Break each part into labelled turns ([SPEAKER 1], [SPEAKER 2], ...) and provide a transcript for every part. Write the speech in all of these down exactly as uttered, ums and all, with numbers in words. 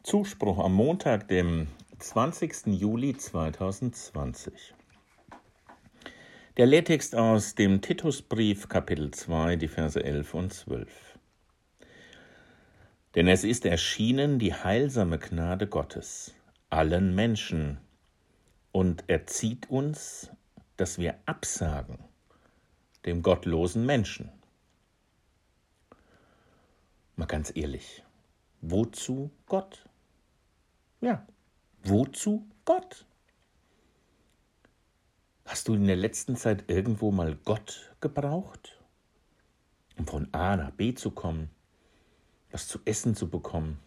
[SPEAKER 1] Zuspruch am Montag, dem zwanzigsten Juli zweitausendzwanzig. Der Lehrtext aus dem Titusbrief, Kapitel zwei, die Verse elf und zwölf. Denn es ist erschienen die heilsame Gnade Gottes allen Menschen und erzieht uns, dass wir absagen dem gottlosen Menschen. Mal ganz ehrlich, wozu Gott? Ja, wozu Gott? Hast du in der letzten Zeit irgendwo mal Gott gebraucht, um von A nach B zu kommen, was zu essen zu bekommen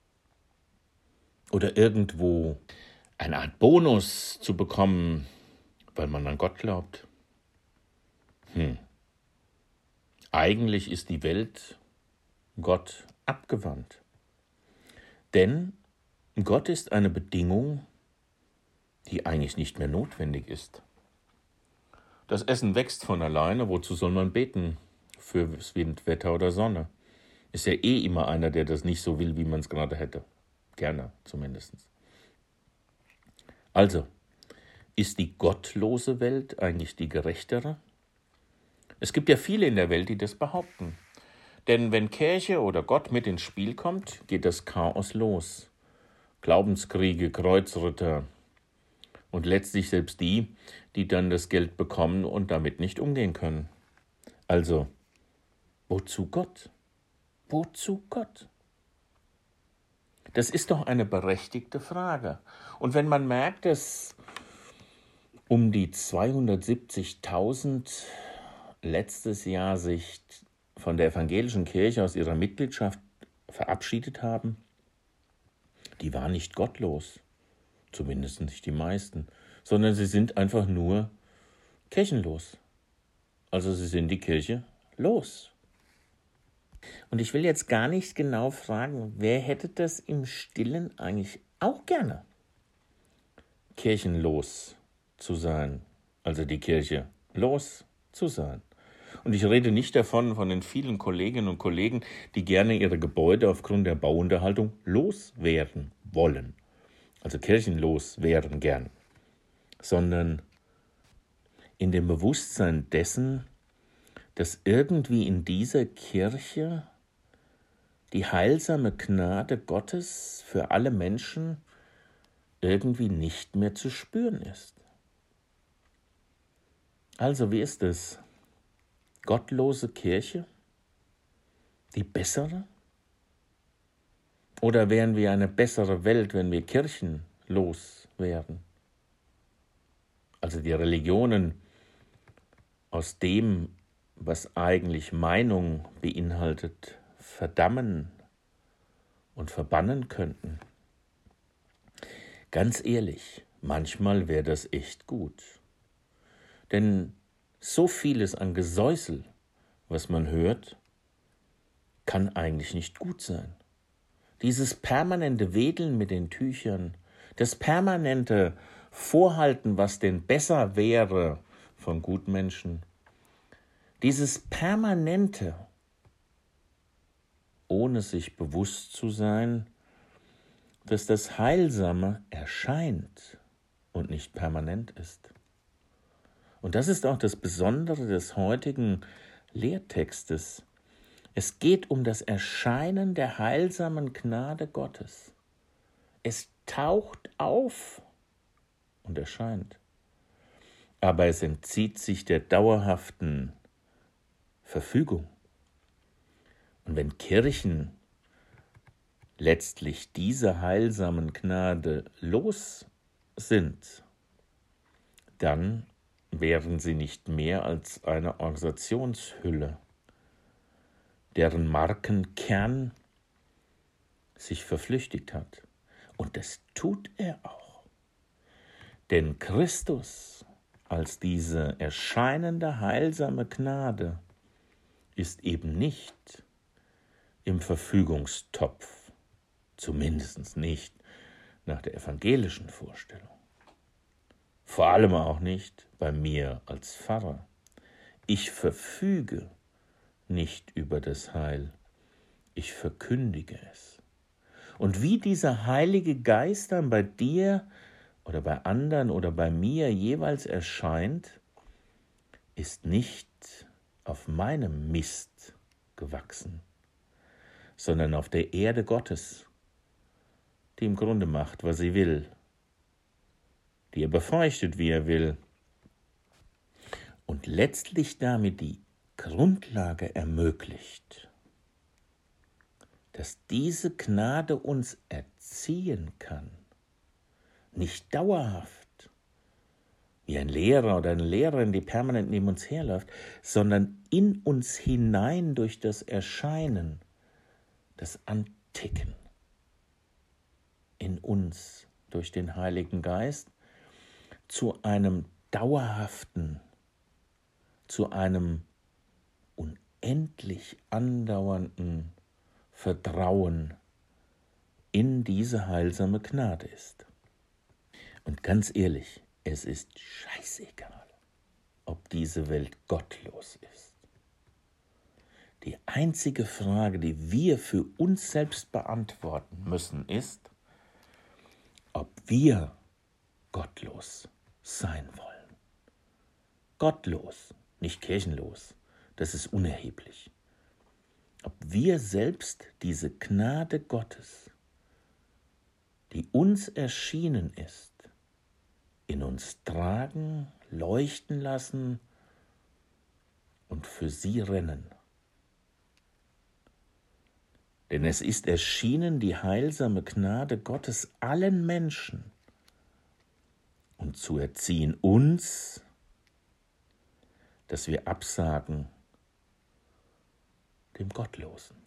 [SPEAKER 1] oder irgendwo eine Art Bonus zu bekommen, weil man an Gott glaubt? Hm. Eigentlich ist die Welt Gott abgewandt. Denn Gott ist eine Bedingung, die eigentlich nicht mehr notwendig ist. Das Essen wächst von alleine, wozu soll man beten? Für Wind, Wetter oder Sonne. Ist ja eh immer einer, der das nicht so will, wie man es gerade hätte. Gerne zumindest. Also, ist die gottlose Welt eigentlich die gerechtere? Es gibt ja viele in der Welt, die das behaupten. Denn wenn Kirche oder Gott mit ins Spiel kommt, geht das Chaos los. Glaubenskriege, Kreuzritter und letztlich selbst die, die dann das Geld bekommen und damit nicht umgehen können. Also, wozu Gott? Wozu Gott? Das ist doch eine berechtigte Frage. Und wenn man merkt, dass um die zweihundertsiebzigtausend letztes Jahr sich von der evangelischen Kirche aus ihrer Mitgliedschaft verabschiedet haben, die waren nicht gottlos, zumindest nicht die meisten, sondern sie sind einfach nur kirchenlos. Also sie sind die Kirche los. Und ich will jetzt gar nicht genau fragen, wer hätte das im Stillen eigentlich auch gerne, kirchenlos zu sein, also die Kirche los zu sein. Und ich rede nicht davon, von den vielen Kolleginnen und Kollegen, die gerne ihre Gebäude aufgrund der Bauunterhaltung loswerden wollen. Also kirchenlos werden gern. Sondern in dem Bewusstsein dessen, dass irgendwie in dieser Kirche die heilsame Gnade Gottes für alle Menschen irgendwie nicht mehr zu spüren ist. Also wie ist es? Gottlose Kirche? Die bessere? Oder wären wir eine bessere Welt, wenn wir kirchenlos wären? Also die Religionen aus dem, was eigentlich Meinung beinhaltet, verdammen und verbannen könnten. Ganz ehrlich, manchmal wäre das echt gut. Denn so vieles an Gesäusel, was man hört, kann eigentlich nicht gut sein. Dieses permanente Wedeln mit den Tüchern, das permanente Vorhalten, was denn besser wäre von Gutmenschen, dieses permanente, ohne sich bewusst zu sein, dass das Heilsame erscheint und nicht permanent ist. Und das ist auch das Besondere des heutigen Lehrtextes. Es geht um das Erscheinen der heilsamen Gnade Gottes. Es taucht auf und erscheint. Aber es entzieht sich der dauerhaften Verfügung. Und wenn Kirchen letztlich dieser heilsamen Gnade los sind, dann wären sie nicht mehr als eine Organisationshülle, deren Markenkern sich verflüchtigt hat. Und das tut er auch. Denn Christus als diese erscheinende heilsame Gnade ist eben nicht im Verfügungstopf, zumindest nicht nach der evangelischen Vorstellung. Vor allem auch nicht bei mir als Pfarrer. Ich verfüge nicht über das Heil, ich verkündige es. Und wie dieser Heilige Geist dann bei dir oder bei anderen oder bei mir jeweils erscheint, ist nicht auf meinem Mist gewachsen, sondern auf der Erde Gottes, die im Grunde macht, was sie will, die er befeuchtet, wie er will, und letztlich damit die Grundlage ermöglicht, dass diese Gnade uns erziehen kann, nicht dauerhaft, wie ein Lehrer oder eine Lehrerin, die permanent neben uns herläuft, sondern in uns hinein durch das Erscheinen, das Anticken, in uns durch den Heiligen Geist zu einem dauerhaften, zu einem unendlich andauernden Vertrauen in diese heilsame Gnade ist. Und ganz ehrlich, es ist scheißegal, ob diese Welt gottlos ist. Die einzige Frage, die wir für uns selbst beantworten müssen, ist, ob wir gottlos sein wollen. Gottlos, nicht kirchenlos, das ist unerheblich. Ob wir selbst diese Gnade Gottes, die uns erschienen ist, in uns tragen, leuchten lassen und für sie rennen. Denn es ist erschienen die heilsame Gnade Gottes allen Menschen, um zu erziehen uns, dass wir absagen dem Gottlosen.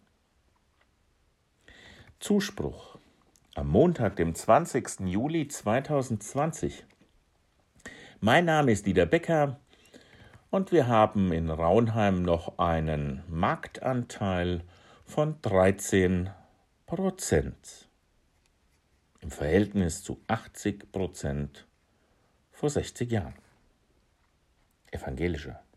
[SPEAKER 1] Zuspruch am Montag, dem zwanzigsten Juli zweitausendzwanzig. Mein Name ist Dieter Becker und wir haben in Raunheim noch einen Marktanteil von dreizehn Prozent im Verhältnis zu achtzig Prozent vor sechzig Jahren. Evangelischer